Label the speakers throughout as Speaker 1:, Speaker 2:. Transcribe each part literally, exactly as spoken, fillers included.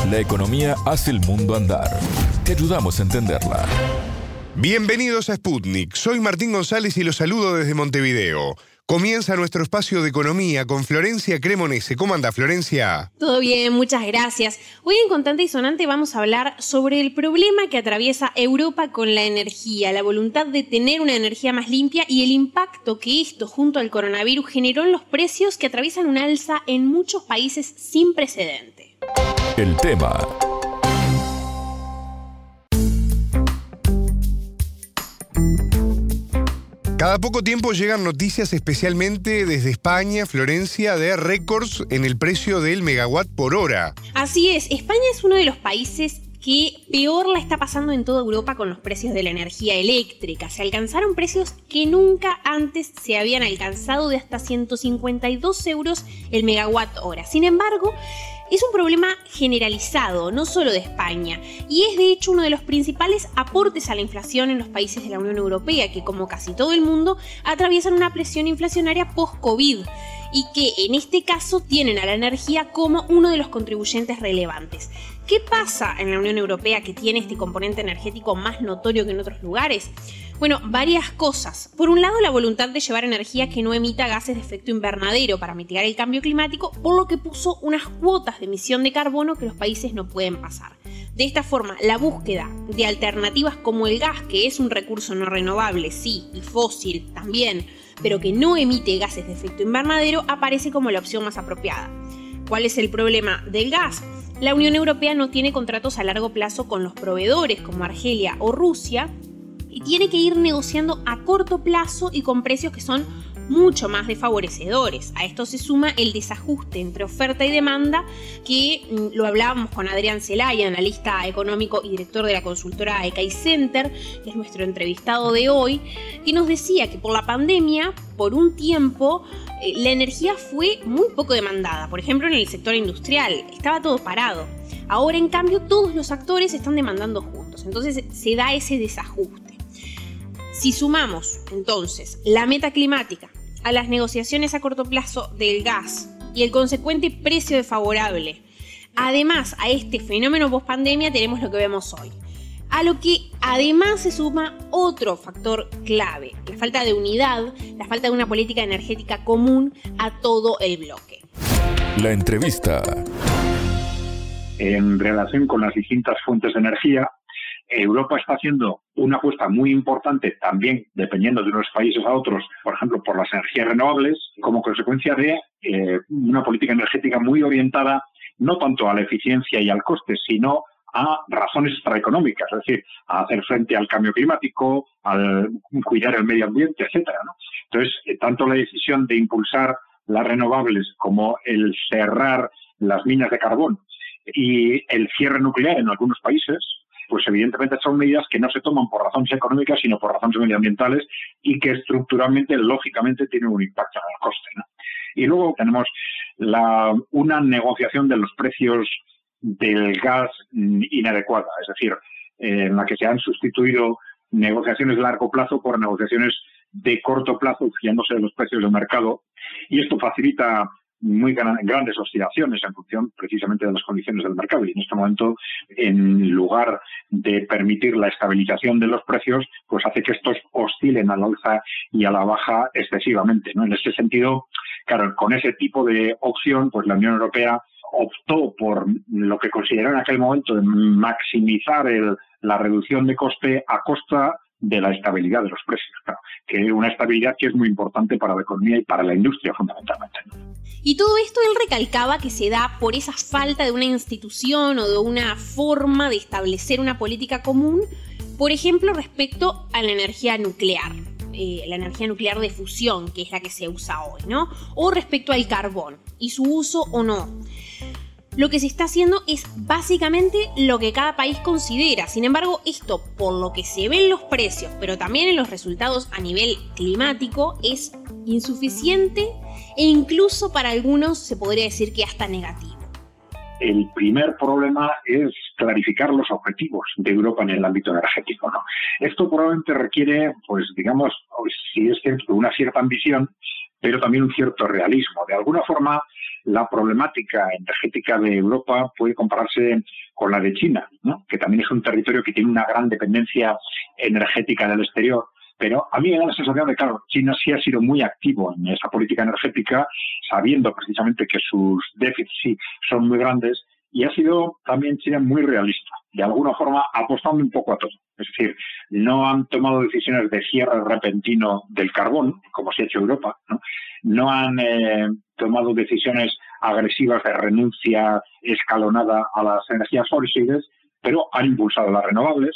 Speaker 1: La economía hace el mundo andar. Te ayudamos a entenderla.
Speaker 2: Bienvenidos a Sputnik. Soy Martín González y los saludo desde Montevideo. Comienza nuestro espacio de economía con Florencia Cremonese. ¿Cómo anda, Florencia?
Speaker 3: Todo bien, muchas gracias. Hoy en Contante y Sonante vamos a hablar sobre el problema que atraviesa Europa con la energía, la voluntad de tener una energía más limpia y el impacto que esto, junto al coronavirus, generó en los precios que atraviesan una alza en muchos países sin precedente.
Speaker 1: El tema.
Speaker 2: Cada poco tiempo llegan noticias, especialmente desde España, Florencia, de récords en el precio del megawatt por hora.
Speaker 3: Así es, España es uno de los países que peor la está pasando en toda Europa con los precios de la energía eléctrica. Se alcanzaron precios que nunca antes se habían alcanzado, de hasta ciento cincuenta y dos euros el megawatt hora. Sin embargo, es un problema generalizado, no solo de España, y es de hecho uno de los principales aportes a la inflación en los países de la Unión Europea, que como casi todo el mundo atraviesan una presión inflacionaria post-COVID y que en este caso tienen a la energía como uno de los contribuyentes relevantes. ¿Qué pasa en la Unión Europea que tiene este componente energético más notorio que en otros lugares? Bueno, varias cosas. Por un lado, la voluntad de llevar energía que no emita gases de efecto invernadero para mitigar el cambio climático, por lo que puso unas cuotas de emisión de carbono que los países no pueden pasar. De esta forma, la búsqueda de alternativas como el gas, que es un recurso no renovable, sí, y fósil también, pero que no emite gases de efecto invernadero, aparece como la opción más apropiada. ¿Cuál es el problema del gas? La Unión Europea no tiene contratos a largo plazo con los proveedores como Argelia o Rusia y tiene que ir negociando a corto plazo y con precios que son mucho más desfavorecedores. A esto se suma el desajuste entre oferta y demanda, que lo hablábamos con Adrián Zelaya, analista económico y director de la consultora Ekai Center, que es nuestro entrevistado de hoy, que nos decía que por la pandemia, por un tiempo, eh, la energía fue muy poco demandada. Por ejemplo, en el sector industrial estaba todo parado. Ahora, en cambio, todos los actores están demandando juntos. Entonces se da ese desajuste. Si sumamos, entonces, la meta climática a las negociaciones a corto plazo del gas y el consecuente precio desfavorable, además a este fenómeno post-pandemia, tenemos lo que vemos hoy. A lo que además se suma otro factor clave, la falta de unidad, la falta de una política energética común a todo el bloque.
Speaker 1: La entrevista.
Speaker 4: En relación con las distintas fuentes de energía, Europa está haciendo una apuesta muy importante, también dependiendo de unos países a otros, por ejemplo, por las energías renovables, como consecuencia de eh, una política energética muy orientada no tanto a la eficiencia y al coste, sino a razones extraeconómicas, es decir, a hacer frente al cambio climático, al cuidar el medio ambiente, etcétera, ¿no? Entonces, eh, tanto la decisión de impulsar las renovables como el cerrar las minas de carbón y el cierre nuclear en algunos países, pues evidentemente son medidas que no se toman por razones económicas, sino por razones medioambientales y que estructuralmente, lógicamente, tienen un impacto en el coste, ¿no? Y luego tenemos la, una negociación de los precios del gas inadecuada, es decir, eh, en la que se han sustituido negociaciones de largo plazo por negociaciones de corto plazo, fiándose de los precios del mercado, y esto facilita muy gran, grandes oscilaciones en función precisamente de las condiciones del mercado. Y en este momento, en lugar de permitir la estabilización de los precios, pues hace que estos oscilen al alza y a la baja excesivamente, ¿no? En ese sentido, claro, con ese tipo de opción, pues la Unión Europea optó por lo que consideró en aquel momento de maximizar el, la reducción de coste a costa de la estabilidad de los precios, claro, que es una estabilidad que es muy importante para la economía y para la industria fundamentalmente, ¿no?
Speaker 3: Y todo esto él recalcaba que se da por esa falta de una institución o de una forma de establecer una política común, por ejemplo, respecto a la energía nuclear, eh, la energía nuclear de fusión, que es la que se usa hoy, ¿no? O respecto al carbón y su uso o no. Lo que se está haciendo es básicamente lo que cada país considera. Sin embargo, esto, por lo que se ve en los precios, pero también en los resultados a nivel climático, es insuficiente e incluso para algunos se podría decir que hasta negativo.
Speaker 4: el primer problema es clarificar los objetivos de Europa en el ámbito energético, ¿no? Esto probablemente requiere, pues digamos, si es cierto, una cierta ambición, pero también un cierto realismo. De alguna forma, la problemática energética de Europa puede compararse con la de China, ¿no? Que también es un territorio que tiene una gran dependencia energética del exterior. Pero a mí me da la sensación de que, claro, China sí ha sido muy activo en esa política energética, sabiendo precisamente que sus déficits son muy grandes, y ha sido también China muy realista, de alguna forma apostando un poco a todo. Es decir, no han tomado decisiones de cierre repentino del carbón, como se ha hecho Europa, ¿no? No han eh, tomado decisiones agresivas de renuncia escalonada a las energías fósiles, pero han impulsado las renovables.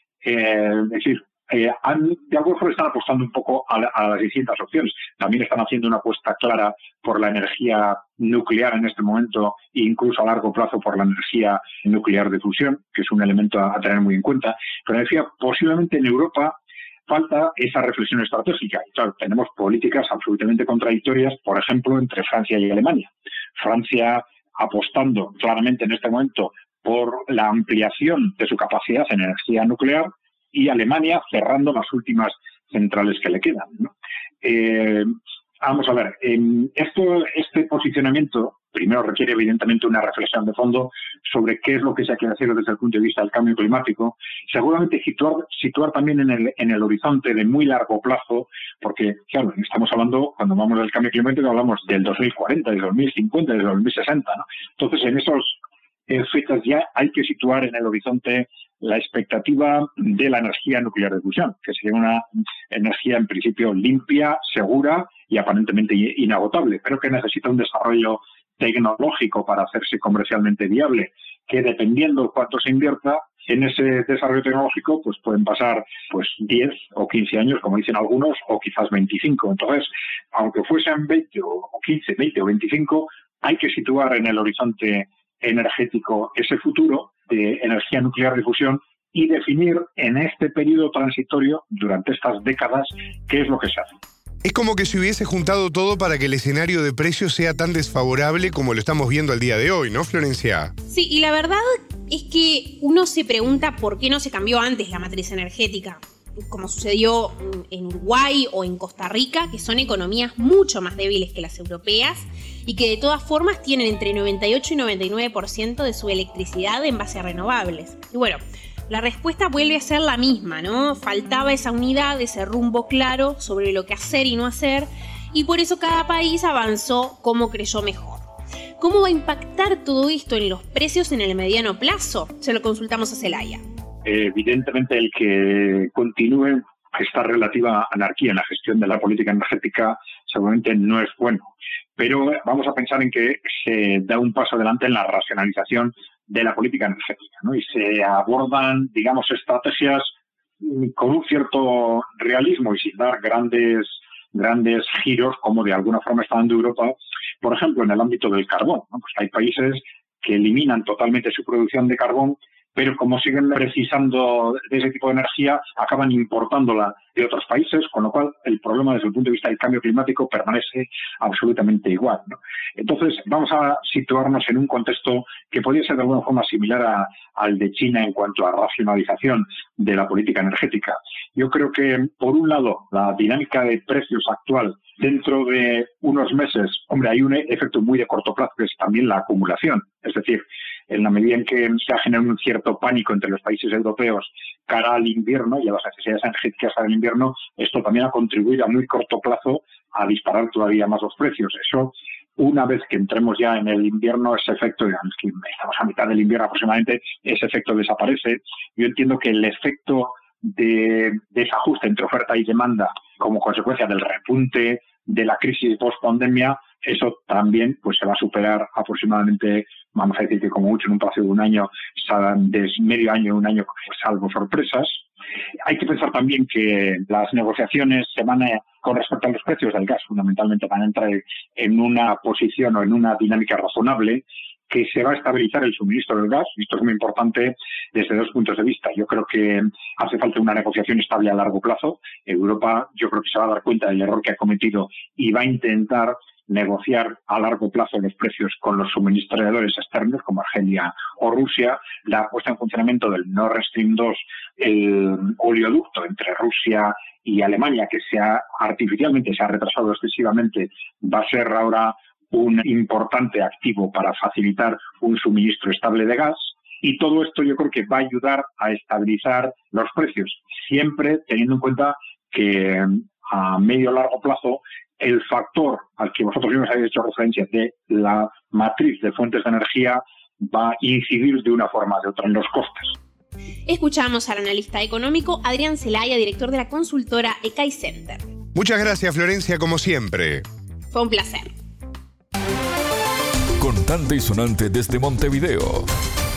Speaker 4: Eh, es decir, Eh, han, de alguna forma están apostando un poco a, a las distintas opciones. También están haciendo una apuesta clara por la energía nuclear en este momento e incluso a largo plazo por la energía nuclear de fusión, que es un elemento a, a tener muy en cuenta. Pero decía, posiblemente en Europa falta esa reflexión estratégica. Y claro, tenemos políticas absolutamente contradictorias, por ejemplo, entre Francia y Alemania. Francia apostando claramente en este momento por la ampliación de su capacidad en energía nuclear, y Alemania cerrando las últimas centrales que le quedan, ¿no? Eh, vamos a ver, eh, esto, este posicionamiento primero requiere evidentemente una reflexión de fondo sobre qué es lo que se quiere hacer desde el punto de vista del cambio climático, seguramente situar, situar también en el, en el horizonte de muy largo plazo, porque claro, estamos hablando, cuando hablamos del cambio climático, hablamos del dos mil cuarenta, del dos mil cincuenta, del dos mil sesenta, ¿no? Entonces, en esos eh, fechas ya hay que situar en el horizonte la expectativa de la energía nuclear de fusión, que sería una energía en principio limpia, segura y aparentemente inagotable, pero que necesita un desarrollo tecnológico para hacerse comercialmente viable, que dependiendo de cuánto se invierta en ese desarrollo tecnológico, pues pueden pasar pues diez o quince años, como dicen algunos, o quizás veinticinco. Entonces, aunque fuesen veinte o quince, veinte o veinticinco, hay que situar en el horizonte energético ese futuro de energía nuclear de fusión y definir en este periodo transitorio, durante estas décadas, qué es lo que se hace.
Speaker 2: Es como que se hubiese juntado todo para que el escenario de precios sea tan desfavorable como lo estamos viendo al día de hoy, ¿no, Florencia?
Speaker 3: Sí, y la verdad es que uno se pregunta por qué no se cambió antes la matriz energética, como sucedió en Uruguay o en Costa Rica, que son economías mucho más débiles que las europeas y que de todas formas tienen entre noventa y ocho y noventa y nueve por ciento de su electricidad en base a renovables. Y bueno, la respuesta vuelve a ser la misma, ¿no? Faltaba esa unidad, ese rumbo claro sobre lo que hacer y no hacer, y por eso cada país avanzó como creyó mejor. ¿Cómo va a impactar todo esto en los precios en el mediano plazo? Se lo consultamos a Celaya.
Speaker 4: Evidentemente, el que continúe esta relativa anarquía en la gestión de la política energética seguramente no es bueno. Pero vamos a pensar en que se da un paso adelante en la racionalización de la política energética, ¿no? Y se abordan, digamos, estrategias con un cierto realismo y sin dar grandes, grandes giros, como de alguna forma está dando Europa, por ejemplo, en el ámbito del carbón, ¿no? Pues hay países que eliminan totalmente su producción de carbón, pero como siguen precisando de ese tipo de energía, acaban importándola de otros países, con lo cual el problema desde el punto de vista del cambio climático permanece absolutamente igual, ¿no? Entonces, vamos a situarnos en un contexto que podría ser de alguna forma similar a, al de China en cuanto a racionalización de la política energética. Yo creo que, por un lado, la dinámica de precios actual dentro de unos meses, hombre, hay un efecto muy de corto plazo, que es también la acumulación. Es decir, en la medida en que se ha generado un cierto pánico entre los países europeos cara al invierno y a las necesidades energéticas para el invierno, esto también ha contribuido a muy corto plazo a disparar todavía más los precios. Eso, una vez que entremos ya en el invierno, ese efecto, digamos que estamos a mitad del invierno aproximadamente, ese efecto desaparece. Yo entiendo que el efecto de desajuste entre oferta y demanda como consecuencia del repunte de la crisis post-pandemia, eso también pues se va a superar aproximadamente, vamos a decir que como mucho en un plazo de un año, de medio año, un año, salvo sorpresas. Hay que pensar también que las negociaciones se van a, con respecto a los precios del gas, fundamentalmente van a entrar en una posición o en una dinámica razonable, que se va a estabilizar el suministro del gas. Esto es muy importante desde dos puntos de vista. Yo creo que hace falta una negociación estable a largo plazo. Europa, yo creo que se va a dar cuenta del error que ha cometido y va a intentar negociar a largo plazo los precios con los suministradores externos como Argelia o Rusia, la puesta en funcionamiento del Nord Stream dos, el oleoducto entre Rusia y Alemania, que se ha artificialmente se ha retrasado excesivamente, va a ser ahora un importante activo para facilitar un suministro estable de gas. Y todo esto yo creo que va a ayudar a estabilizar los precios, siempre teniendo en cuenta que a medio o largo plazo el factor al que vosotros mismos habéis hecho referencia de la matriz de fuentes de energía va a incidir de una forma o de otra en los costes.
Speaker 3: Escuchamos al analista económico Adrián Zelaya, director de la consultora Ecai Center.
Speaker 2: Muchas gracias, Florencia, como siempre.
Speaker 3: Fue un placer.
Speaker 1: Contante y sonante desde Montevideo.